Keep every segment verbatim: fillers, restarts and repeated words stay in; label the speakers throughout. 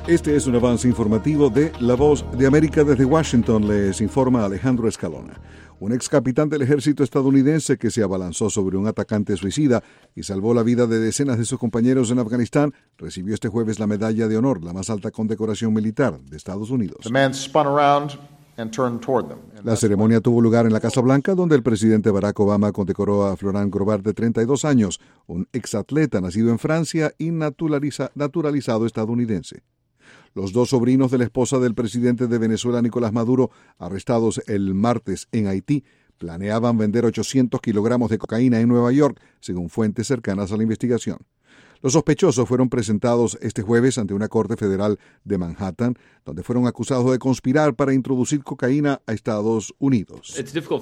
Speaker 1: Este es un avance informativo de La Voz de América. Desde Washington les informa Alejandro Escalona. Un ex capitán del ejército estadounidense que se abalanzó sobre un atacante suicida y salvó la vida de decenas de sus compañeros en Afganistán recibió este jueves la Medalla de Honor, la más alta condecoración militar de Estados Unidos.
Speaker 2: The man spun around and turned toward them.
Speaker 1: La ceremonia tuvo lugar en la Casa Blanca, donde el presidente Barack Obama condecoró a Florent Grobard, de treinta y dos años, un exatleta nacido en Francia y naturaliza, naturalizado estadounidense. Los dos sobrinos de la esposa del presidente de Venezuela, Nicolás Maduro, arrestados el martes en Haití, planeaban vender ochocientos kilogramos de cocaína en Nueva York, según fuentes cercanas a la investigación. Los sospechosos fueron presentados este jueves ante una corte federal de Manhattan, donde fueron acusados de conspirar para introducir cocaína a Estados Unidos.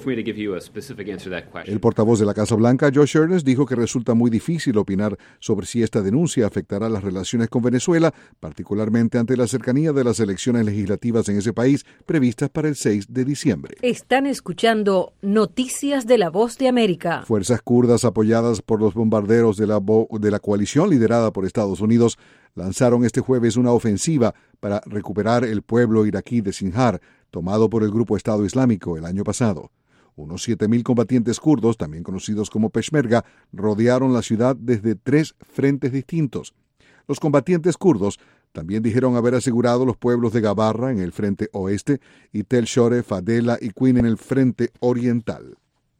Speaker 1: El portavoz de la Casa Blanca, Josh Earnest, dijo que resulta muy difícil opinar sobre si esta denuncia afectará las relaciones con Venezuela, particularmente ante la cercanía de las elecciones legislativas en ese país previstas para el seis de diciembre.
Speaker 3: Están escuchando Noticias de la Voz de América.
Speaker 1: Fuerzas kurdas apoyadas por los bombarderos de la, de la coalición liderada por Estados Unidos, lanzaron este jueves una ofensiva para recuperar el pueblo iraquí de Sinjar, tomado por el grupo Estado Islámico el año pasado. Unos siete mil combatientes kurdos, también conocidos como Peshmerga, rodearon la ciudad desde tres frentes distintos. Los combatientes kurdos también dijeron haber asegurado los pueblos de Gabarra en el frente oeste y Tel Shore, Fadela y Queen en el frente oriental.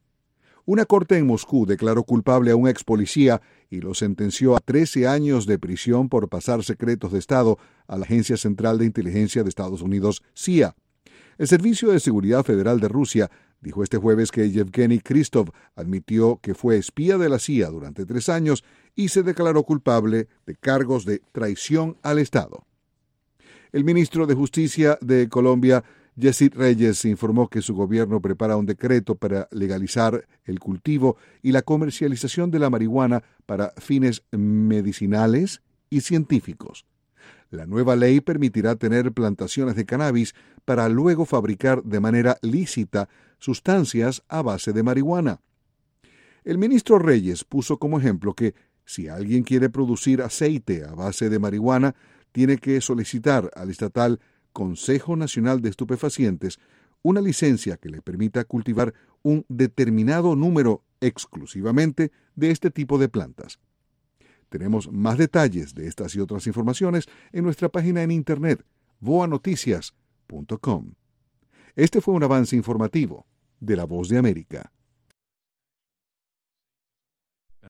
Speaker 1: Una corte en Moscú declaró culpable a un ex policía y lo sentenció a trece años de prisión por pasar secretos de Estado a la Agencia Central de Inteligencia de Estados Unidos, C I A. El Servicio de Seguridad Federal de Rusia dijo este jueves que Yevgeny Kristov admitió que fue espía de la C I A durante tres años y se declaró culpable de cargos de traición al Estado. El ministro de Justicia de Colombia, Yesid Reyes, informó que su gobierno prepara un decreto para legalizar el cultivo y la comercialización de la marihuana para fines medicinales y científicos. La nueva ley permitirá tener plantaciones de cannabis para luego fabricar de manera lícita sustancias a base de marihuana. El ministro Reyes puso como ejemplo que si alguien quiere producir aceite a base de marihuana, tiene que solicitar al estatal Consejo Nacional de Estupefacientes una licencia que le permita cultivar un determinado número exclusivamente de este tipo de plantas. Tenemos más detalles de estas y otras informaciones en nuestra página en internet, voa noticias punto com. Este fue un avance informativo de La Voz de América.